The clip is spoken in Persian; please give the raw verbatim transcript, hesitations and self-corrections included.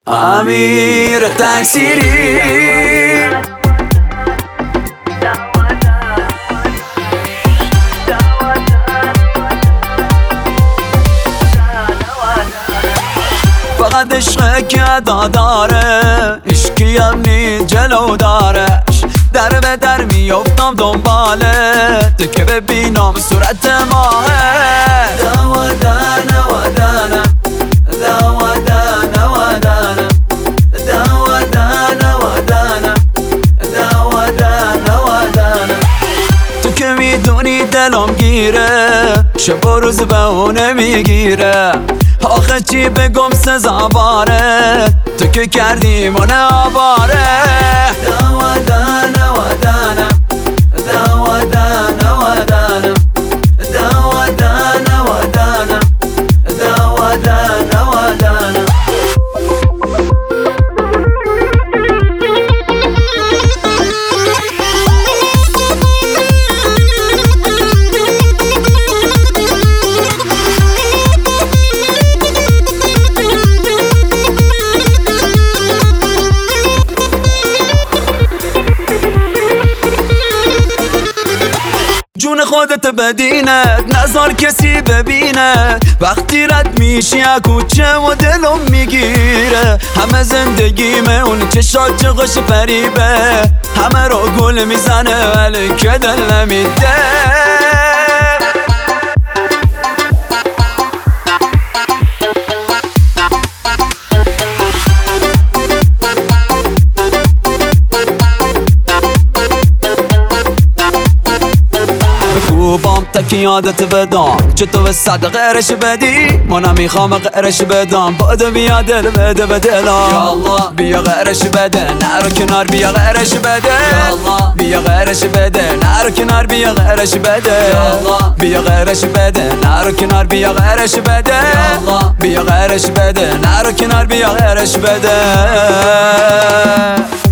امیر تکثیری فقط عشق که ادا داره، عشقی هم نی جلو دارش، در به در میافتم دنباله تو که ببینم صورت ماهه. دوادانه وادانه دوادانه وادانه دوادانه وادانه دوادانه وادانه تو که میدونی دلم گیره، شب و روز به اونه میگیره، آخه چی بگم سزاواره تو که کردی من آواره. دوادانه وادانه دوادانه وادانه دوادانه وادانه دوادانه وادانه جون خودت بدینه، نذار کسی ببینه، وقتی رد میشی کوچه و دلم میگیره، همه زندگیمه اون چشات چه خوش فریبه، همه رو گل میزنه ولی که دل نمیده. بام تکی یادت بدم چطور صد غیرش بدی، من میخوام غیرش بدم باده بیا دل بده به دلم. یا الله بیا غیرش بده نرو کنار، بیا غیرش بده یا الله بیا غیرش بده نرو کنار، بیا غیرش بده یا الله بیا غیرش بده نرو کنار، بیا غیرش بده یا الله بیا غیرش بده نرو کنار، بیا غیرش بده.